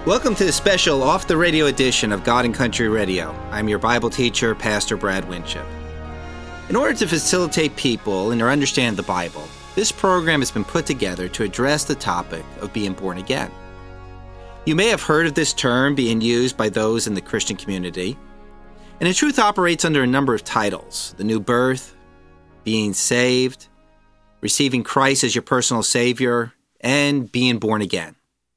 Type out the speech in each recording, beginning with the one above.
Welcome to the special Off the Radio edition of God and Country Radio. I'm your Bible teacher, Pastor Brad Winship. In order to facilitate people in their understanding of the Bible, this program has been put together to address the topic of being born again. You may have heard of this term being used by those in the Christian community, and in truth operates under a number of titles: the new birth, being saved, receiving Christ as your personal Savior, and being born again.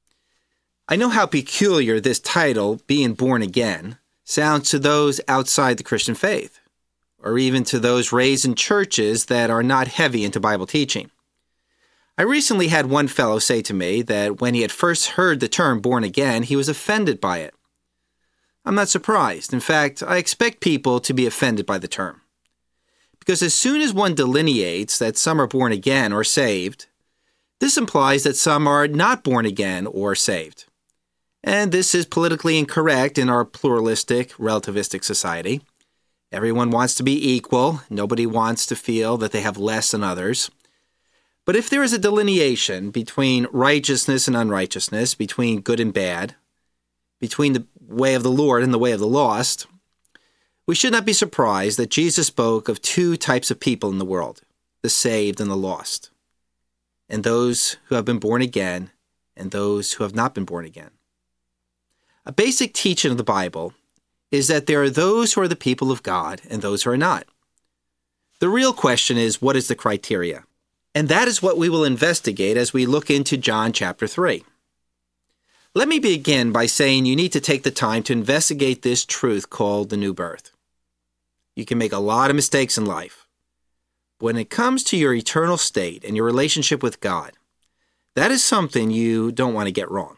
I know how peculiar this title, being born again, sounds to those outside the Christian faith, or even to those raised in churches that are not heavy into Bible teaching. I recently had one fellow say to me that when he had first heard the term born again, he was offended by it. I'm not surprised. In fact, I expect people to be offended by the term. Because as soon as one delineates that some are born again or saved, this implies that some are not born again or saved. And this is politically incorrect in our pluralistic, relativistic society. Everyone wants to be equal. Nobody wants to feel that they have less than others. But if there is a delineation between righteousness and unrighteousness, between good and bad, between the way of the Lord and the way of the lost, we should not be surprised that Jesus spoke of two types of people in the world, the saved and the lost, and those who have been born again and those who have not been born again. A basic teaching of the Bible is that there are those who are the people of God and those who are not. The real question is, what is the criteria? And that is what we will investigate as we look into John chapter 3. Let me begin by saying you need to take the time to investigate this truth called the new birth. You can make a lot of mistakes in life. When it comes to your eternal state and your relationship with God, that is something you don't want to get wrong.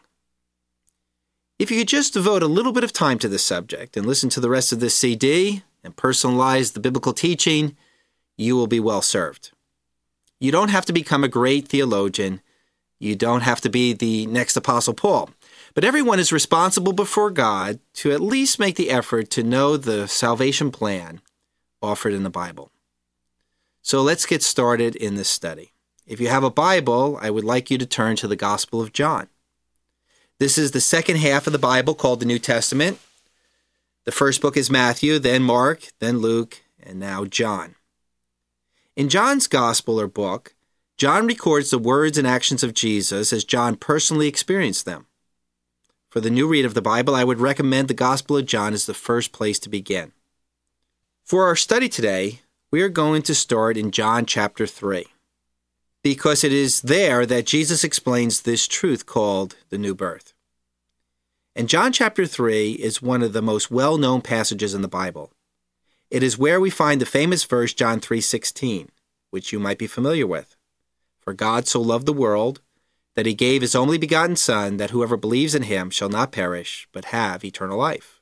If you could just devote a little bit of time to this subject and listen to the rest of this CD and personalize the biblical teaching, you will be well served. You don't have to become a great theologian. You don't have to be the next Apostle Paul. But everyone is responsible before God to at least make the effort to know the salvation plan offered in the Bible. So let's get started in this study. If you have a Bible, I would like you to turn to the Gospel of John. This is the second half of the Bible called the New Testament. The first book is Matthew, then Mark, then Luke, and now John. In John's Gospel or book, John records the words and actions of Jesus as John personally experienced them. For the new read of the Bible, I would recommend the Gospel of John as the first place to begin. For our study today, we are going to start in John chapter 3, because it is there that Jesus explains this truth called the new birth. And John chapter 3 is one of the most well-known passages in the Bible. It is where we find the famous verse John 3:16, which you might be familiar with. For God so loved the world that he gave his only begotten Son, that whoever believes in him shall not perish, but have eternal life.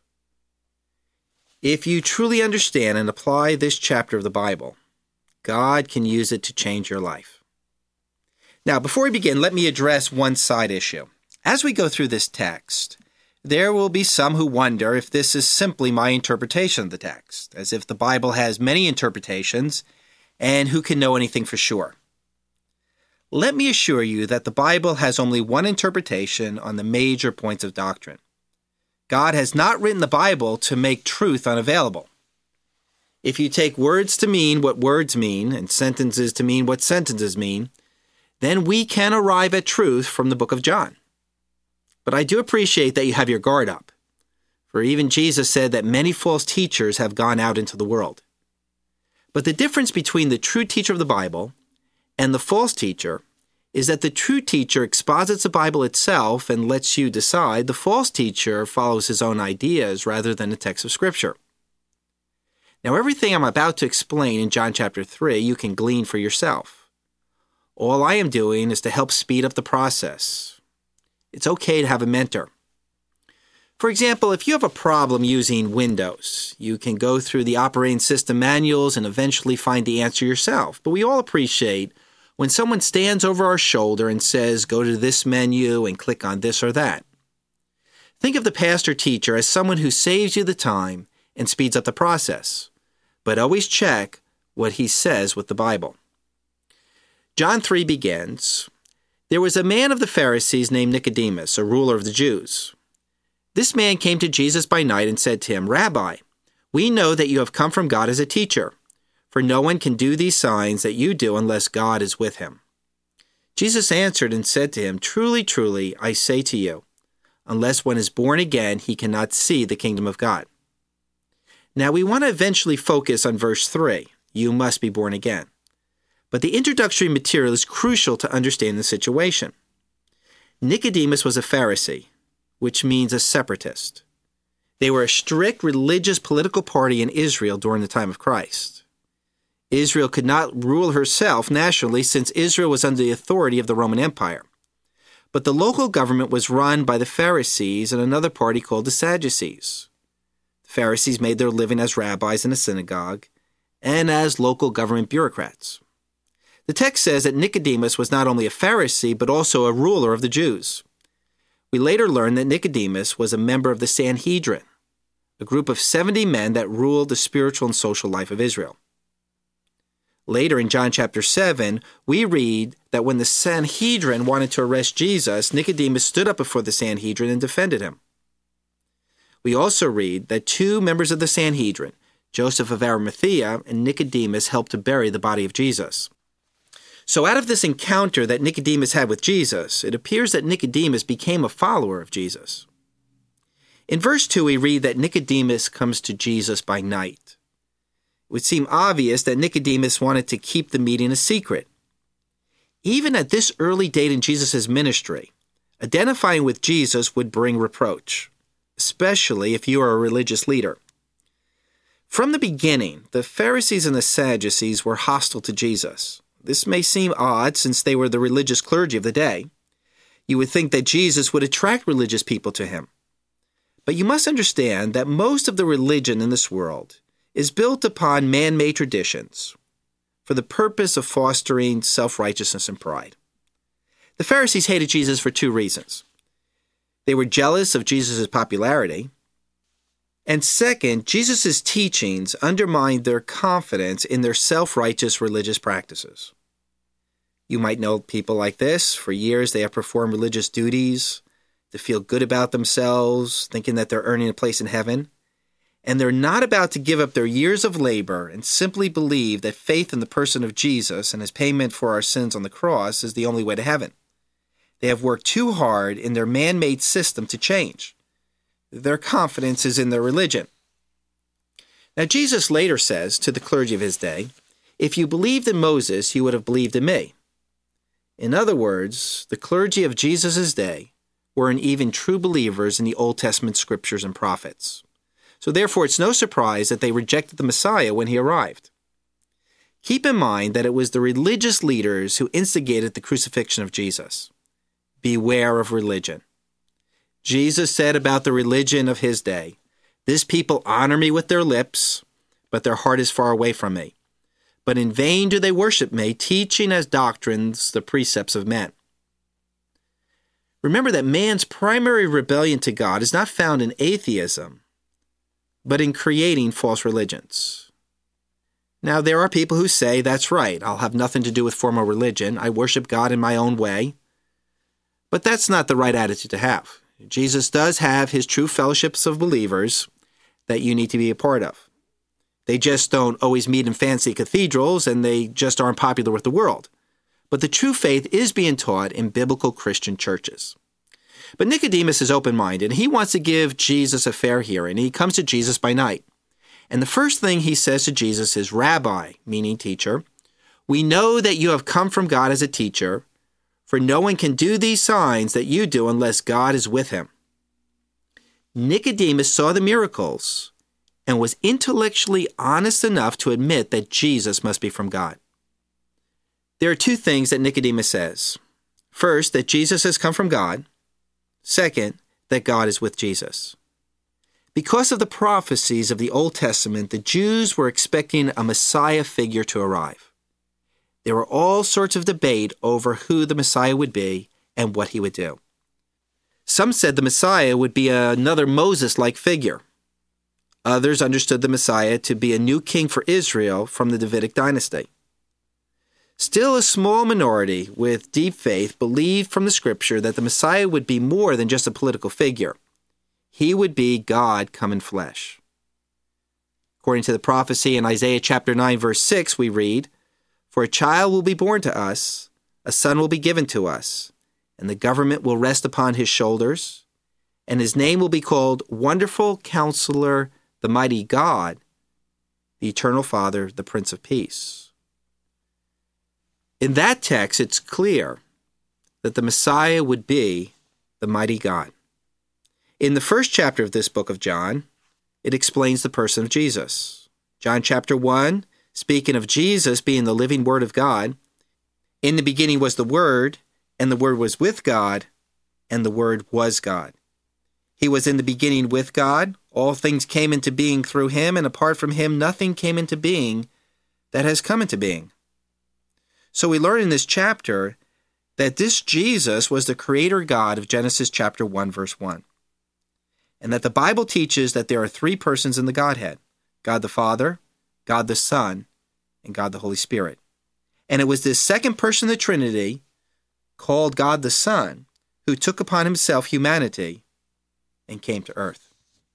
If you truly understand and apply this chapter of the Bible, God can use it to change your life. Now, before we begin, let me address one side issue. As we go through this text, there will be some who wonder if this is simply my interpretation of the text, as if the Bible has many interpretations, and who can know anything for sure. Let me assure you that the Bible has only one interpretation on the major points of doctrine. God has not written the Bible to make truth unavailable. If you take words to mean what words mean, and sentences to mean what sentences mean, then we can arrive at truth from the book of John. But I do appreciate that you have your guard up, for even Jesus said that many false teachers have gone out into the world. But the difference between the true teacher of the Bible and the false teacher is that the true teacher exposits the Bible itself and lets you decide. The false teacher follows his own ideas rather than the text of Scripture. Now, everything I'm about to explain in John chapter 3, you can glean for yourself. All I am doing is to help speed up the process. It's okay to have a mentor. For example, if you have a problem using Windows, you can go through the operating system manuals and eventually find the answer yourself. But we all appreciate when someone stands over our shoulder and says, go to this menu and click on this or that. Think of the pastor teacher as someone who saves you the time and speeds up the process. But always check what he says with the Bible. John 3 begins, There was a man of the Pharisees named Nicodemus, a ruler of the Jews. This man came to Jesus by night and said to him, "Rabbi, we know that you have come from God as a teacher, for no one can do these signs that you do unless God is with him." Jesus answered and said to him, "Truly, truly, I say to you, unless one is born again, he cannot see the kingdom of God." Now we want to eventually focus on verse 3, "You must be born again." But the introductory material is crucial to understand the situation. Nicodemus was a Pharisee, which means a separatist. They were a strict religious political party in Israel during the time of Christ. Israel could not rule herself nationally since Israel was under the authority of the Roman Empire. But the local government was run by the Pharisees and another party called the Sadducees. The Pharisees made their living as rabbis in a synagogue and as local government bureaucrats. The text says that Nicodemus was not only a Pharisee, but also a ruler of the Jews. We later learn that Nicodemus was a member of the Sanhedrin, a group of 70 men that ruled the spiritual and social life of Israel. Later in John chapter 7, we read that when the Sanhedrin wanted to arrest Jesus, Nicodemus stood up before the Sanhedrin and defended him. We also read that 2 members of the Sanhedrin, Joseph of Arimathea and Nicodemus, helped to bury the body of Jesus. So out of this encounter that Nicodemus had with Jesus, it appears that Nicodemus became a follower of Jesus. In verse 2, we read that Nicodemus comes to Jesus by night. It would seem obvious that Nicodemus wanted to keep the meeting a secret. Even at this early date in Jesus' ministry, identifying with Jesus would bring reproach, especially if you are a religious leader. From the beginning, the Pharisees and the Sadducees were hostile to Jesus. This may seem odd since they were the religious clergy of the day. You would think that Jesus would attract religious people to him. But you must understand that most of the religion in this world is built upon man-made traditions for the purpose of fostering self-righteousness and pride. The Pharisees hated Jesus for 2 reasons. They were jealous of Jesus' popularity, and second, Jesus' teachings undermined their confidence in their self-righteous religious practices. You might know people like this. For years, they have performed religious duties to feel good about themselves, thinking that they're earning a place in heaven. And they're not about to give up their years of labor and simply believe that faith in the person of Jesus and his payment for our sins on the cross is the only way to heaven. They have worked too hard in their man-made system to change. Their confidence is in their religion. Now, Jesus later says to the clergy of his day, "If you believed in Moses, you would have believed in me." In other words, the clergy of Jesus' day weren't even true believers in the Old Testament scriptures and prophets. So therefore, it's no surprise that they rejected the Messiah when he arrived. Keep in mind that it was the religious leaders who instigated the crucifixion of Jesus. Beware of religion. Jesus said about the religion of his day, "This people honor me with their lips, but their heart is far away from me. But in vain do they worship me, teaching as doctrines the precepts of men." Remember that man's primary rebellion to God is not found in atheism, but in creating false religions. Now, there are people who say, "That's right, I'll have nothing to do with formal religion. I worship God in my own way." But that's not the right attitude to have. Jesus does have his true fellowships of believers that you need to be a part of. They just don't always meet in fancy cathedrals, and they just aren't popular with the world. But the true faith is being taught in biblical Christian churches. But Nicodemus is open-minded, and he wants to give Jesus a fair hearing. He comes to Jesus by night. And the first thing he says to Jesus is, "Rabbi," meaning teacher, "we know that you have come from God as a teacher, for no one can do these signs that you do unless God is with him." Nicodemus saw the miracles and was intellectually honest enough to admit that Jesus must be from God. There are 2 things that Nicodemus says. First, that Jesus has come from God. Second, that God is with Jesus. Because of the prophecies of the Old Testament, the Jews were expecting a Messiah figure to arrive. There were all sorts of debate over who the Messiah would be and what he would do. Some said the Messiah would be another Moses-like figure. Others understood the Messiah to be a new king for Israel from the Davidic dynasty. Still, a small minority with deep faith believed from the scripture that the Messiah would be more than just a political figure. He would be God come in flesh. According to the prophecy in Isaiah chapter 9, verse 6, we read, "For a child will be born to us, a son will be given to us, and the government will rest upon his shoulders, and his name will be called Wonderful Counselor, the Mighty God, the Eternal Father, the Prince of Peace." In that text, it's clear that the Messiah would be the mighty God. In the first chapter of this book of John, it explains the person of Jesus. John chapter 1, speaking of Jesus being the living Word of God, "In the beginning was the Word, and the Word was with God, and the Word was God. He was in the beginning with God. All things came into being through him, and apart from him nothing came into being that has come into being." So we learn in this chapter that this Jesus was the Creator God of Genesis chapter 1, verse 1. And that the Bible teaches that there are three persons in the Godhead: God the Father, God the Son, and God the Holy Spirit. And it was this second person of the Trinity, called God the Son, who took upon himself humanity and came to earth.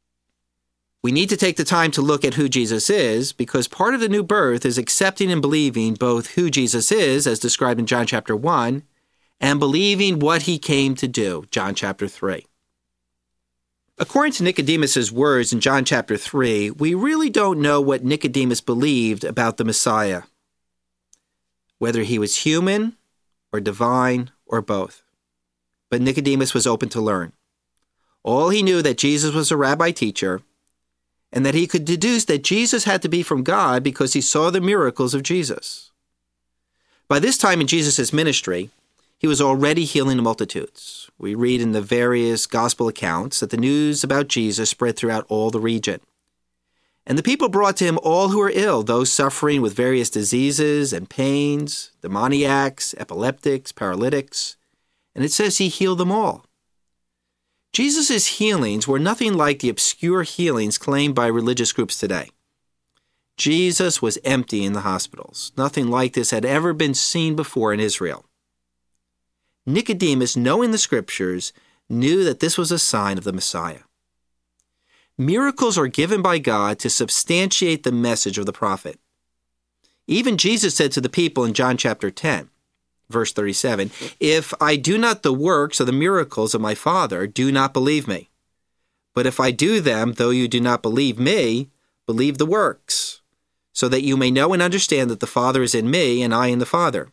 We need to take the time to look at who Jesus is, because part of the new birth is accepting and believing both who Jesus is, as described in John chapter 1, and believing what he came to do, John chapter 3. According to Nicodemus' words in John chapter 3, we really don't know what Nicodemus believed about the Messiah, whether he was human or divine or both. But Nicodemus was open to learn. All he knew that Jesus was a rabbi teacher, and that he could deduce that Jesus had to be from God because he saw the miracles of Jesus. By this time in Jesus' ministry, he was already healing the multitudes. We read in the various gospel accounts that the news about Jesus spread throughout all the region. And the people brought to him all who were ill, those suffering with various diseases and pains, demoniacs, epileptics, paralytics, and it says he healed them all. Jesus' healings were nothing like the obscure healings claimed by religious groups today. Jesus was empty in the hospitals. Nothing like this had ever been seen before in Israel. Nicodemus, knowing the Scriptures, knew that this was a sign of the Messiah. Miracles are given by God to substantiate the message of the prophet. Even Jesus said to the people in John chapter 10, verse 37, "If I do not the works of the miracles of my Father, do not believe me. But if I do them, though you do not believe me, believe the works, so that you may know and understand that the Father is in me and I in the Father."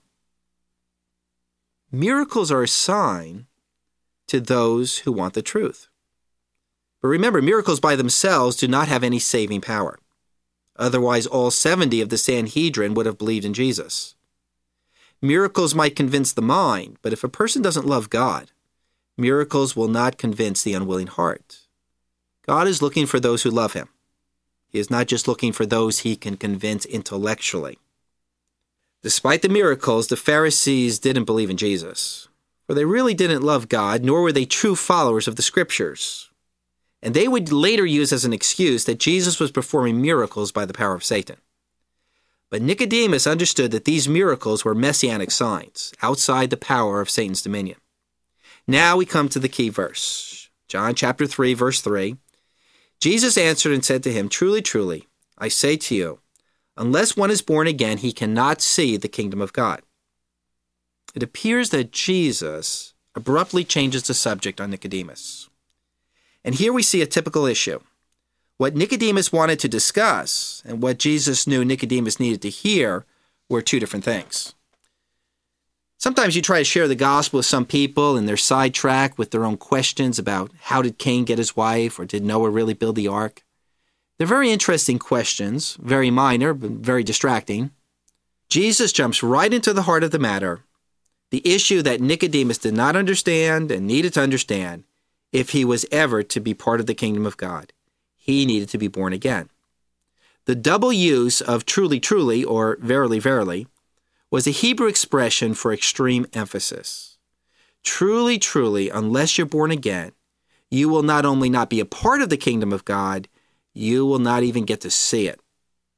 Miracles are a sign to those who want the truth. But remember, miracles by themselves do not have any saving power. Otherwise, all 70 of the Sanhedrin would have believed in Jesus. Miracles might convince the mind, but if a person doesn't love God, miracles will not convince the unwilling heart. God is looking for those who love him. He is not just looking for those he can convince intellectually. Despite the miracles, the Pharisees didn't believe in Jesus, for they really didn't love God, nor were they true followers of the Scriptures. And they would later use as an excuse that Jesus was performing miracles by the power of Satan. But Nicodemus understood that these miracles were messianic signs, outside the power of Satan's dominion. Now we come to the key verse. John chapter 3, verse 3. Jesus answered and said to him, "Truly, truly, I say to you, unless one is born again, he cannot see the kingdom of God." It appears that Jesus abruptly changes the subject on Nicodemus. And here we see a typical issue. What Nicodemus wanted to discuss and what Jesus knew Nicodemus needed to hear were two different things. Sometimes you try to share the gospel with some people and they're sidetracked with their own questions about how did Cain get his wife, or did Noah really build the ark? They're very interesting questions, very minor, but very distracting. Jesus jumps right into the heart of the matter, the issue that Nicodemus did not understand and needed to understand if he was ever to be part of the kingdom of God. He needed to be born again. The double use of truly, truly, or verily, verily, was a Hebrew expression for extreme emphasis. Truly, truly, unless you're born again, you will not only not be a part of the kingdom of God, you will not even get to see it.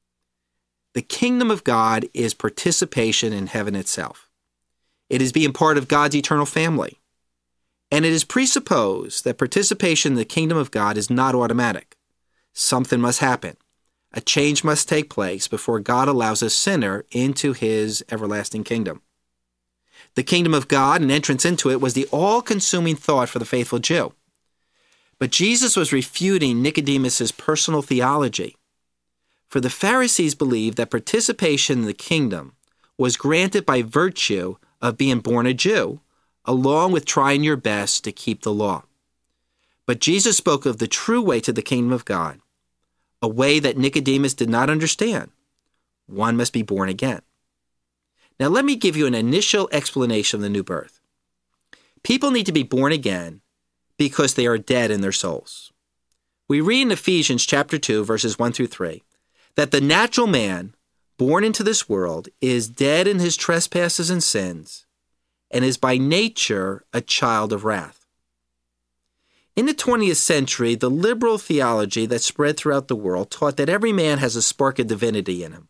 The kingdom of God is participation in heaven itself. It is being part of God's eternal family. And it is presupposed that participation in the kingdom of God is not automatic. Something must happen. A change must take place before God allows a sinner into his everlasting kingdom. The kingdom of God and entrance into it was the all-consuming thought for the faithful Jew. But Jesus was refuting Nicodemus' personal theology. For the Pharisees believed that participation in the kingdom was granted by virtue of being born a Jew, along with trying your best to keep the law. But Jesus spoke of the true way to the kingdom of God, a way that Nicodemus did not understand. One must be born again. Now let me give you an initial explanation of the new birth. People need to be born again because they are dead in their souls. We read in Ephesians chapter 2, verses 1 through 3, that the natural man born into this world is dead in his trespasses and sins, and is by nature a child of wrath. In the 20th century, the liberal theology that spread throughout the world taught that every man has a spark of divinity in him.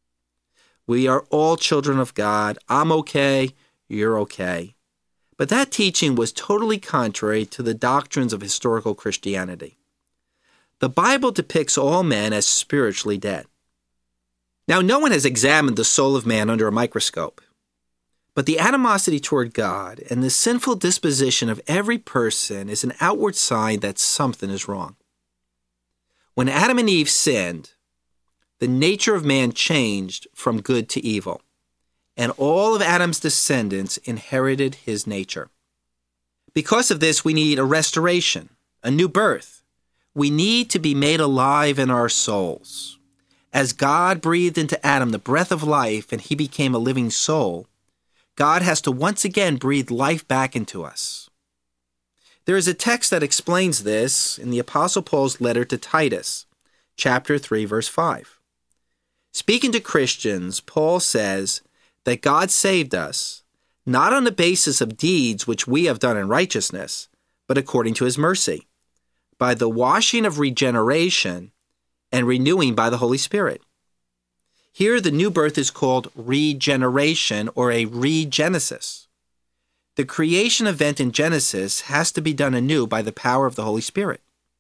We are all children of God. I'm okay. You're okay. But that teaching was totally contrary to the doctrines of historical Christianity. The Bible depicts all men as spiritually dead. Now, no one has examined the soul of man under a microscope. But the animosity toward God and the sinful disposition of every person is an outward sign that something is wrong. When Adam and Eve sinned, the nature of man changed from good to evil, and all of Adam's descendants inherited his nature. Because of this, we need a restoration, a new birth. We need to be made alive in our souls. As God breathed into Adam the breath of life and he became a living soul, God has to once again breathe life back into us. There is a text that explains this in the Apostle Paul's letter to Titus, chapter 3, verse 5. Speaking to Christians, Paul says that God saved us, not on the basis of deeds which we have done in righteousness, but according to his mercy, by the washing of regeneration and renewing by the Holy Spirit. Here, the new birth is called regeneration or a regenesis. The creation event in Genesis has to be done anew by the power of the Holy Spirit.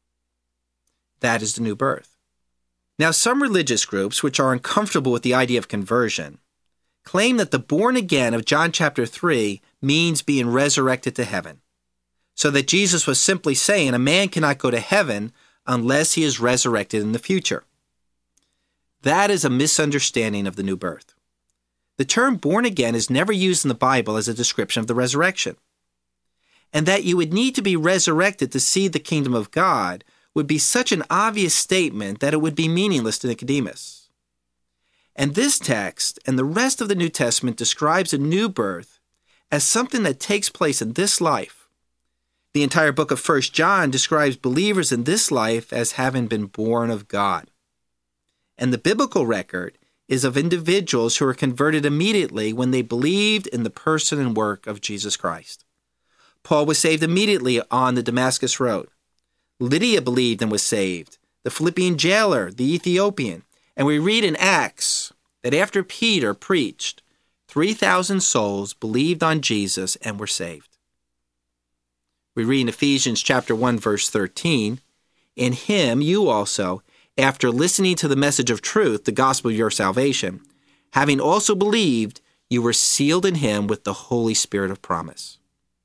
That is the new birth. Now, some religious groups, which are uncomfortable with the idea of conversion, claim that the born again of John chapter 3 means being resurrected to heaven, so that Jesus was simply saying a man cannot go to heaven unless he is resurrected in the future. That is a misunderstanding of the new birth. The term born again is never used in the Bible as a description of the resurrection. And that you would need to be resurrected to see the kingdom of God would be such an obvious statement that it would be meaningless to Nicodemus. And this text and the rest of the New Testament describes a new birth as something that takes place in this life. The entire book of 1 John describes believers in this life as having been born of God. And the biblical record is of individuals who were converted immediately when they believed in the person and work of Jesus Christ. Paul was saved immediately on the Damascus Road. Lydia believed and was saved, the Philippian jailer, the Ethiopian. And we read in Acts that after Peter preached, 3,000 souls believed on Jesus and were saved. We read in Ephesians chapter 1, verse 13, "In him you also, after listening to the message of truth, the gospel of your salvation, having also believed, you were sealed in him with the Holy Spirit of promise."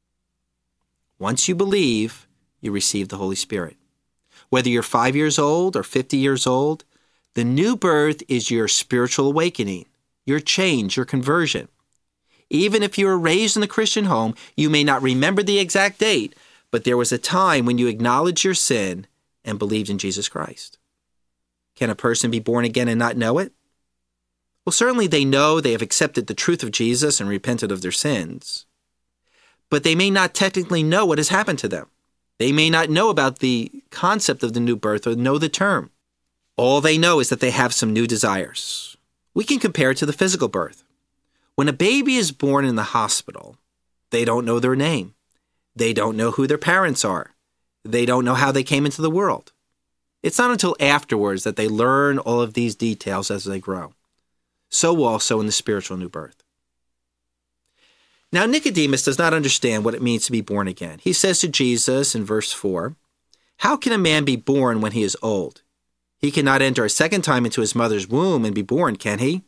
Once you believe, you receive the Holy Spirit. Whether you're 5 years old or 50 years old, the new birth is your spiritual awakening, your change, your conversion. Even if you were raised in a Christian home, you may not remember the exact date, but there was a time when you acknowledged your sin and believed in Jesus Christ. Can a person be born again and not know it? Well, certainly they know they have accepted the truth of Jesus and repented of their sins. But they may not technically know what has happened to them. They may not know about the concept of the new birth or know the term. All they know is that they have some new desires. We can compare it to the physical birth. When a baby is born in the hospital, they don't know their name. They don't know who their parents are. They don't know how they came into the world. It's not until afterwards that they learn all of these details as they grow. So also in the spiritual new birth. Now, Nicodemus does not understand what it means to be born again. He says to Jesus in verse 4, "How can a man be born when he is old? He cannot enter a second time into his mother's womb and be born, can he?"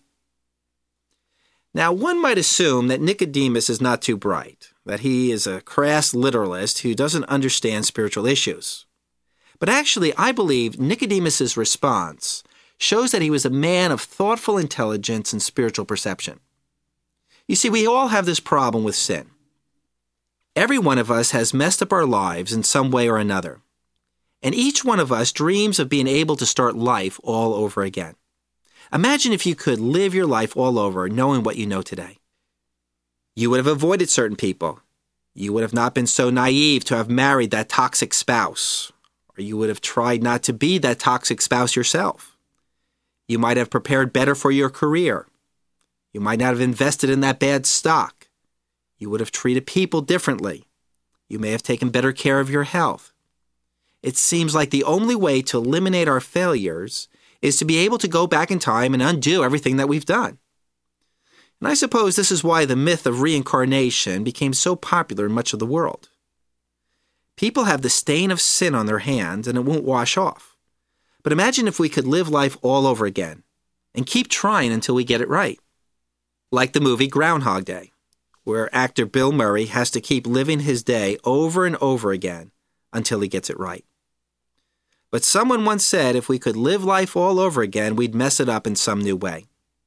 Now, one might assume that Nicodemus is not too bright, that he is a crass literalist who doesn't understand spiritual issues. But actually, I believe Nicodemus' response shows that he was a man of thoughtful intelligence and spiritual perception. You see, we all have this problem with sin. Every one of us has messed up our lives in some way or another. And each one of us dreams of being able to start life all over again. Imagine if you could live your life all over knowing what you know today. You would have avoided certain people. You would have not been so naive to have married that toxic spouse. Or you would have tried not to be that toxic spouse yourself. You might have prepared better for your career. You might not have invested in that bad stock. You would have treated people differently. You may have taken better care of your health. It seems like the only way to eliminate our failures is to be able to go back in time and undo everything that we've done. And I suppose this is why the myth of reincarnation became so popular in much of the world. People have the stain of sin on their hands and it won't wash off. But imagine if we could live life all over again and keep trying until we get it right. Like the movie Groundhog Day, where actor Bill Murray has to keep living his day over and over again until he gets it right. But someone once said if we could live life all over again, we'd mess it up in some new way.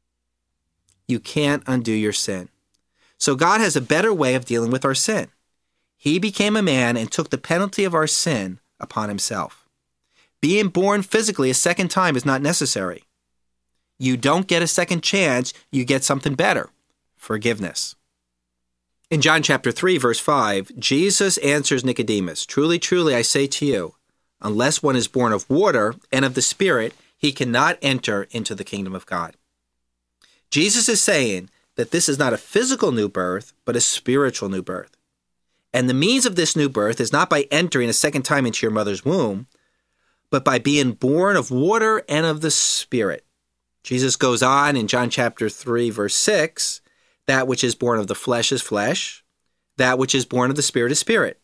You can't undo your sin. So God has a better way of dealing with our sin. He became a man and took the penalty of our sin upon himself. Being born physically a second time is not necessary. You don't get a second chance, you get something better, forgiveness. In John chapter 3, verse 5, Jesus answers Nicodemus, "Truly, truly, I say to you, unless one is born of water and of the Spirit, he cannot enter into the kingdom of God." Jesus is saying that this is not a physical new birth, but a spiritual new birth. And the means of this new birth is not by entering a second time into your mother's womb, but by being born of water and of the Spirit. Jesus goes on in John chapter 3, verse 6, that which is born of the flesh is flesh, that which is born of the Spirit is spirit.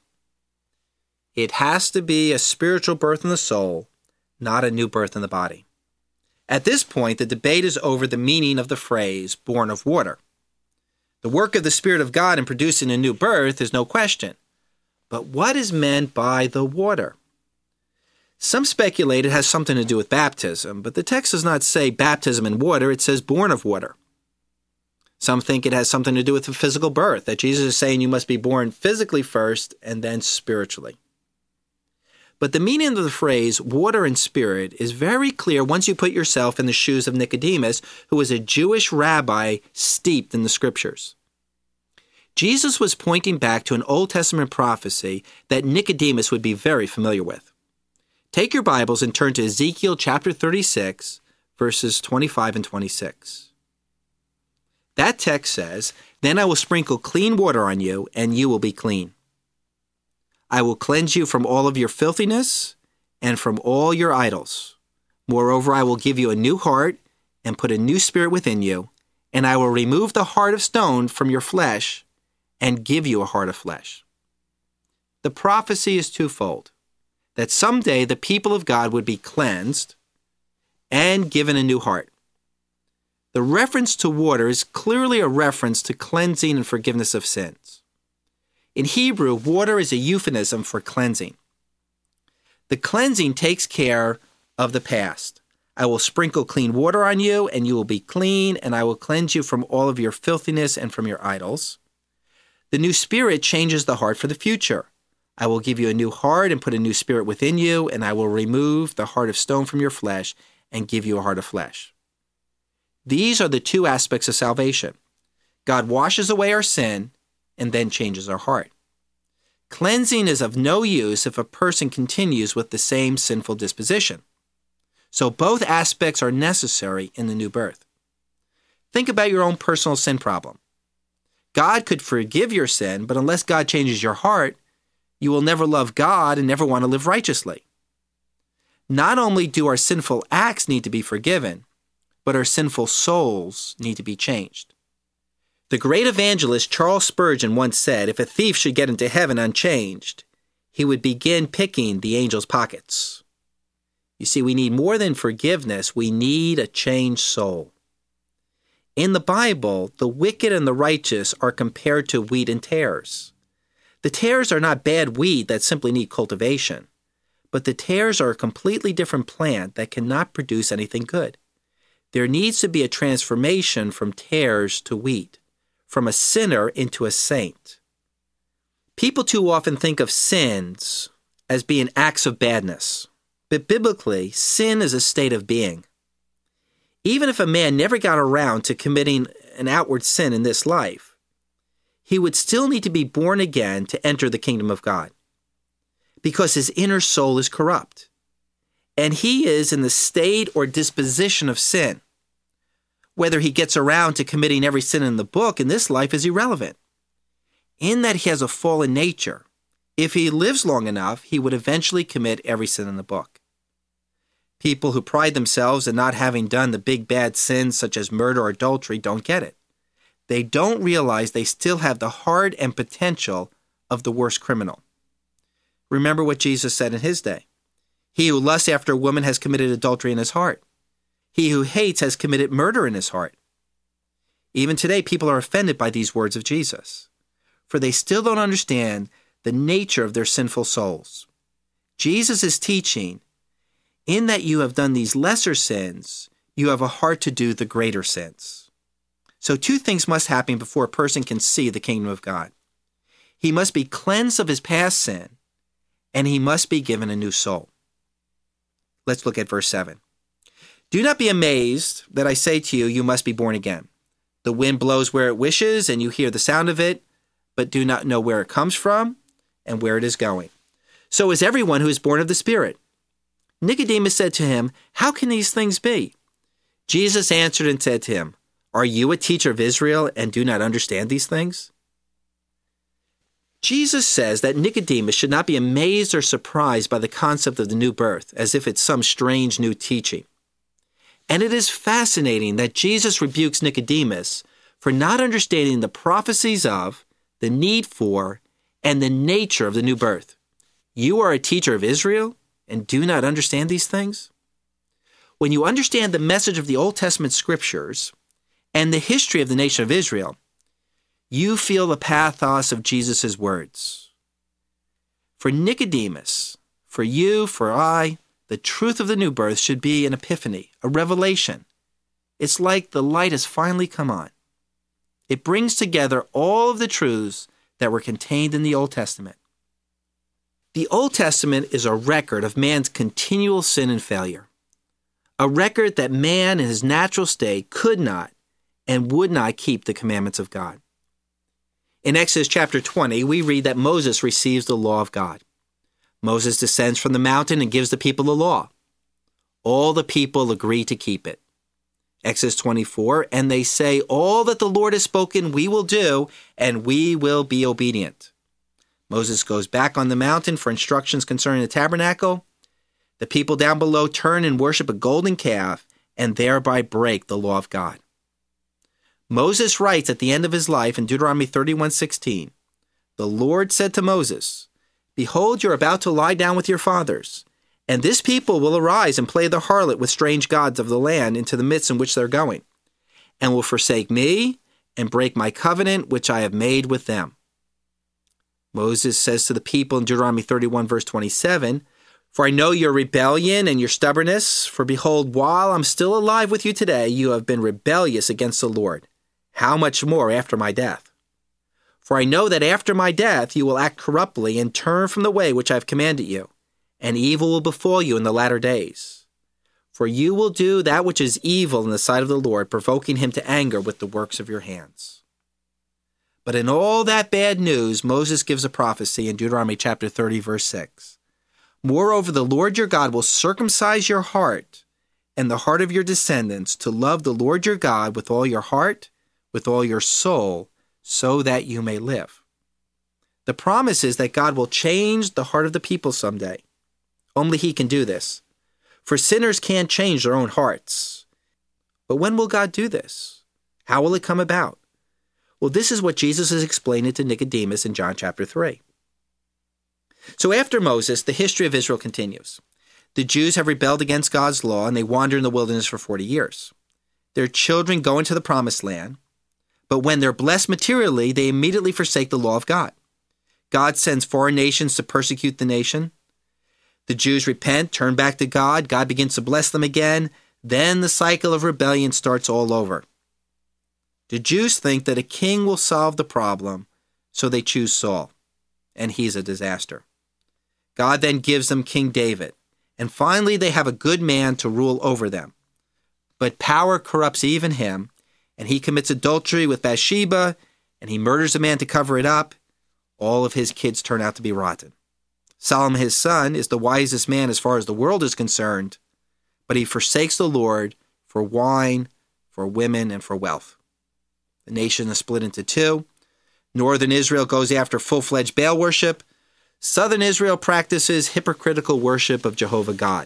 It has to be a spiritual birth in the soul, not a new birth in the body. At this point, the debate is over the meaning of the phrase, born of water. The work of the Spirit of God in producing a new birth is no question. But what is meant by the water? Some speculate it has something to do with baptism, but the text does not say baptism in water, it says born of water. Some think it has something to do with the physical birth, that Jesus is saying you must be born physically first and then spiritually. But the meaning of the phrase water and spirit is very clear once you put yourself in the shoes of Nicodemus, who was a Jewish rabbi steeped in the scriptures. Jesus was pointing back to an Old Testament prophecy that Nicodemus would be very familiar with. Take your Bibles and turn to Ezekiel chapter 36, verses 25 and 26. That text says, "Then I will sprinkle clean water on you, and you will be clean. I will cleanse you from all of your filthiness and from all your idols. Moreover, I will give you a new heart and put a new spirit within you, and I will remove the heart of stone from your flesh and give you a heart of flesh." The prophecy is twofold, that someday the people of God would be cleansed and given a new heart. The reference to water is clearly a reference to cleansing and forgiveness of sins. In Hebrew, water is a euphemism for cleansing. The cleansing takes care of the past. I will sprinkle clean water on you, and you will be clean, and I will cleanse you from all of your filthiness and from your idols. The new spirit changes the heart for the future. I will give you a new heart and put a new spirit within you, and I will remove the heart of stone from your flesh and give you a heart of flesh. These are the two aspects of salvation. God washes away our sin and then changes our heart. Cleansing is of no use if a person continues with the same sinful disposition. So both aspects are necessary in the new birth. Think about your own personal sin problem. God could forgive your sin, but unless God changes your heart, you will never love God and never want to live righteously. Not only do our sinful acts need to be forgiven, but our sinful souls need to be changed. The great evangelist Charles Spurgeon once said, if a thief should get into heaven unchanged, he would begin picking the angels' pockets. You see, we need more than forgiveness. We need a changed soul. In the Bible, the wicked and the righteous are compared to wheat and tares. The tares are not bad weed that simply need cultivation, but the tares are a completely different plant that cannot produce anything good. There needs to be a transformation from tares to wheat, from a sinner into a saint. People too often think of sins as being acts of badness, but biblically, sin is a state of being. Even if a man never got around to committing an outward sin in this life, he would still need to be born again to enter the kingdom of God, because his inner soul is corrupt, and he is in the state or disposition of sin. Whether he gets around to committing every sin in the book in this life is irrelevant. In that he has a fallen nature, if he lives long enough, he would eventually commit every sin in the book. People who pride themselves in not having done the big bad sins such as murder or adultery don't get it. They don't realize they still have the heart and potential of the worst criminal. Remember what Jesus said in his day. He who lusts after a woman has committed adultery in his heart. He who hates has committed murder in his heart. Even today, people are offended by these words of Jesus, for they still don't understand the nature of their sinful souls. Jesus is teaching, in that you have done these lesser sins, you have a heart to do the greater sins. So two things must happen before a person can see the kingdom of God. He must be cleansed of his past sin, and he must be given a new soul. Let's look at verse 7. Do not be amazed that I say to you, you must be born again. The wind blows where it wishes, and you hear the sound of it, but do not know where it comes from and where it is going. So is everyone who is born of the Spirit. Nicodemus said to him, how can these things be? Jesus answered and said to him, are you a teacher of Israel and do not understand these things? Jesus says that Nicodemus should not be amazed or surprised by the concept of the new birth, as if it's some strange new teaching. And it is fascinating that Jesus rebukes Nicodemus for not understanding the prophecies of, the need for, and the nature of the new birth. You are a teacher of Israel and do not understand these things? When you understand the message of the Old Testament scriptures and the history of the nation of Israel, you feel the pathos of Jesus' words. For Nicodemus, for you, for I, the truth of the new birth should be an epiphany, a revelation. It's like the light has finally come on. It brings together all of the truths that were contained in the Old Testament. The Old Testament is a record of man's continual sin and failure, a record that man in his natural state could not and would not keep the commandments of God. In Exodus chapter 20, we read that Moses receives the law of God. Moses descends from the mountain and gives the people the law. All the people agree to keep it. Exodus 24, and they say, all that the Lord has spoken we will do, and we will be obedient. Moses goes back on the mountain for instructions concerning the tabernacle. The people down below turn and worship a golden calf and thereby break the law of God. Moses writes at the end of his life in Deuteronomy 31:16, the Lord said to Moses, behold, you're about to lie down with your fathers, and this people will arise and play the harlot with strange gods of the land into the midst in which they're going, and will forsake me and break my covenant which I have made with them. Moses says to the people in Deuteronomy 31 verse 27, for I know your rebellion and your stubbornness, for behold, while I'm still alive with you today, you have been rebellious against the Lord. How much more after my death? For I know that after my death you will act corruptly and turn from the way which I have commanded you, and evil will befall you in the latter days. For you will do that which is evil in the sight of the Lord, provoking him to anger with the works of your hands. But in all that bad news, Moses gives a prophecy in Deuteronomy chapter 30, verse 6. Moreover, the Lord your God will circumcise your heart and the heart of your descendants to love the Lord your God with all your heart, with all your soul, so that you may live. The promise is that God will change the heart of the people someday. Only he can do this. For sinners can't change their own hearts. But when will God do this? How will it come about? Well, this is what Jesus is explaining to Nicodemus in John chapter 3. So after Moses, the history of Israel continues. The Jews have rebelled against God's law, and they wander in the wilderness for 40 years. Their children go into the promised land, but when they're blessed materially, they immediately forsake the law of God. God sends foreign nations to persecute the nation. The Jews repent, turn back to God. God begins to bless them again. Then the cycle of rebellion starts all over. The Jews think that a king will solve the problem, so they choose Saul, and he's a disaster. God then gives them King David, and finally they have a good man to rule over them. But power corrupts even him, and he commits adultery with Bathsheba, and he murders a man to cover it up. All of his kids turn out to be rotten. Solomon, his son, is the wisest man as far as the world is concerned, but he forsakes the Lord for wine, for women, and for wealth. The nation is split into two. Northern Israel goes after full-fledged Baal worship. Southern Israel practices hypocritical worship of Jehovah God.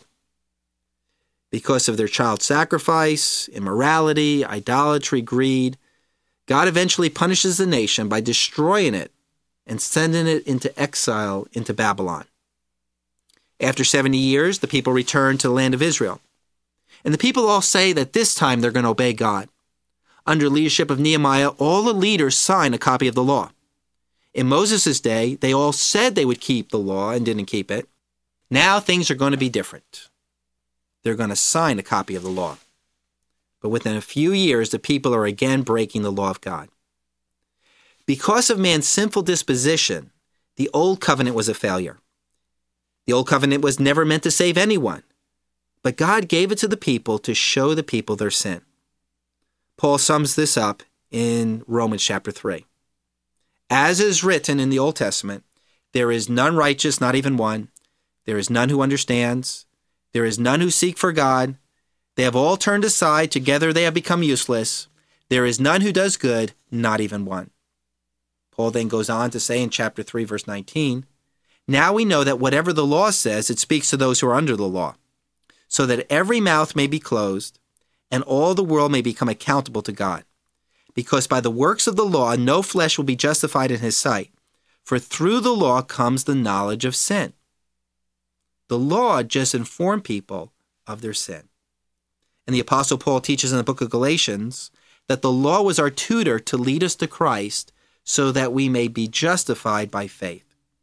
Because of their child sacrifice, immorality, idolatry, greed, God eventually punishes the nation by destroying it and sending it into exile into Babylon. After 70 years, the people return to the land of Israel. And the people all say that this time they're going to obey God. Under leadership of Nehemiah, all the leaders sign a copy of the law. In Moses' day, they all said they would keep the law and didn't keep it. Now things are going to be different. They're going to sign a copy of the law. But within a few years, the people are again breaking the law of God. Because of man's sinful disposition, the old covenant was a failure. The old covenant was never meant to save anyone, but God gave it to the people to show the people their sin. Paul sums this up in Romans chapter 3. As is written in the Old Testament, there is none righteous, not even one. There is none who understands. There is none who seek for God. They have all turned aside. Together they have become useless. There is none who does good, not even one. Paul then goes on to say in chapter 3, verse 19, now we know that whatever the law says, it speaks to those who are under the law, so that every mouth may be closed, and all the world may become accountable to God. Because by the works of the law, no flesh will be justified in his sight, for through the law comes the knowledge of sin. The law just informed people of their sin. And the Apostle Paul teaches in the book of Galatians that the law was our tutor to lead us to Christ so that we may be justified by faith.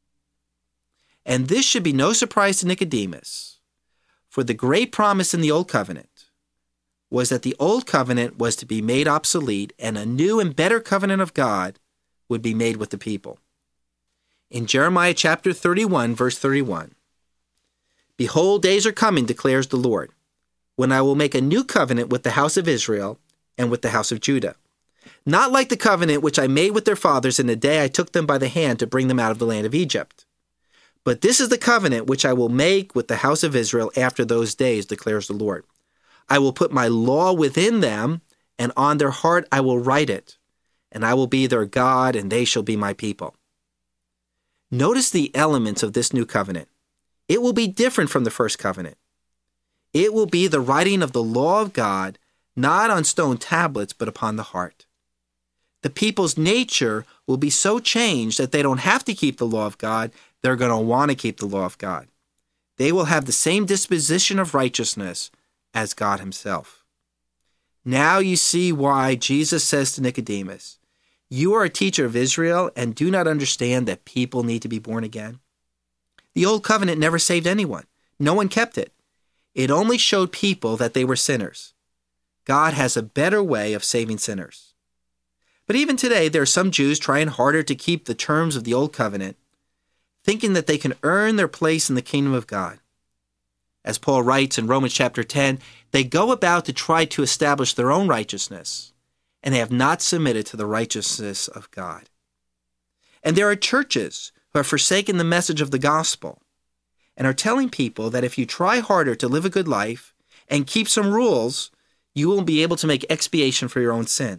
And this should be no surprise to Nicodemus, for the great promise in the Old Covenant was that the Old Covenant was to be made obsolete and a new and better covenant of God would be made with the people. In Jeremiah chapter 31, verse 31, behold, days are coming, declares the Lord, when I will make a new covenant with the house of Israel and with the house of Judah. Not like the covenant which I made with their fathers in the day I took them by the hand to bring them out of the land of Egypt. But this is the covenant which I will make with the house of Israel after those days, declares the Lord. I will put my law within them, and on their heart I will write it, and I will be their God, and they shall be my people. Notice the elements of this new covenant. It will be different from the first covenant. It will be the writing of the law of God, not on stone tablets, but upon the heart. The people's nature will be so changed that they don't have to keep the law of God. They're going to want to keep the law of God. They will have the same disposition of righteousness as God himself. Now you see why Jesus says to Nicodemus, you are a teacher of Israel and do not understand that people need to be born again. The old covenant never saved anyone. No one kept it. It only showed people that they were sinners. God has a better way of saving sinners. But even today, there are some Jews trying harder to keep the terms of the old covenant, thinking that they can earn their place in the kingdom of God. As Paul writes in Romans chapter 10, they go about to try to establish their own righteousness, and they have not submitted to the righteousness of God. And there are churches who have forsaken the message of the gospel and are telling people that if you try harder to live a good life and keep some rules, you will be able to make expiation for your own sin.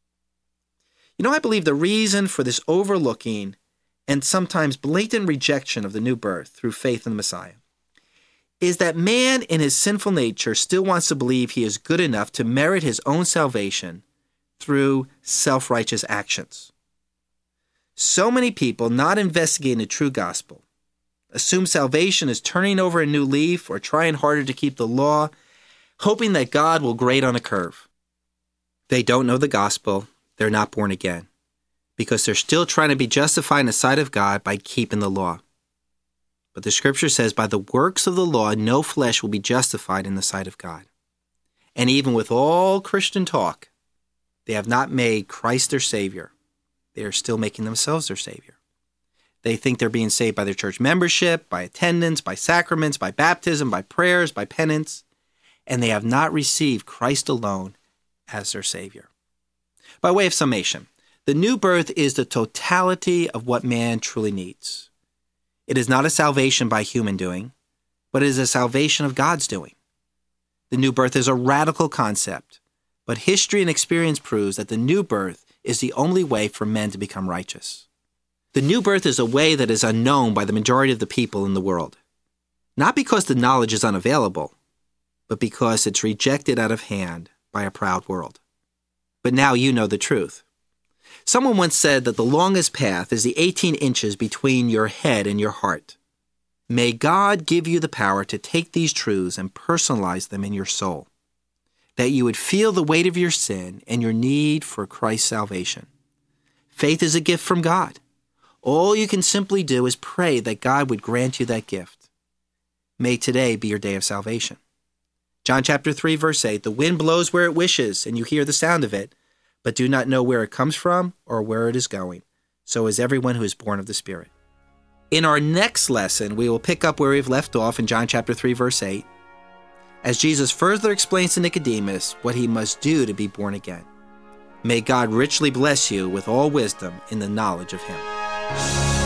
You know, I believe the reason for this overlooking and sometimes blatant rejection of the new birth through faith in the Messiah is that man in his sinful nature still wants to believe he is good enough to merit his own salvation through self-righteous actions. So many people not investigating the true gospel assume salvation is turning over a new leaf or trying harder to keep the law, hoping that God will grade on a curve. They don't know the gospel. They're not born again because they're still trying to be justified in the sight of God by keeping the law. But the scripture says, by the works of the law, no flesh will be justified in the sight of God. And even with all Christian talk, they have not made Christ their Savior. They are still making themselves their Savior. They think they're being saved by their church membership, by attendance, by sacraments, by baptism, by prayers, by penance, and they have not received Christ alone as their Savior. By way of summation, the new birth is the totality of what man truly needs. It is not a salvation by human doing, but it is a salvation of God's doing. The new birth is a radical concept, but history and experience proves that the new birth is the only way for men to become righteous. The new birth is a way that is unknown by the majority of the people in the world, not because the knowledge is unavailable, but because it's rejected out of hand by a proud world. But now you know the truth. Someone once said that the longest path is the 18 inches between your head and your heart. May God give you the power to take these truths and personalize them in your soul, that you would feel the weight of your sin and your need for Christ's salvation. Faith is a gift from God. All you can simply do is pray that God would grant you that gift. May today be your day of salvation. John chapter 3, verse 8, the wind blows where it wishes, and you hear the sound of it, but do not know where it comes from or where it is going. So is everyone who is born of the Spirit. In our next lesson, we will pick up where we've left off in John chapter 3, verse 8, as Jesus further explains to Nicodemus what he must do to be born again. May God richly bless you with all wisdom in the knowledge of Him.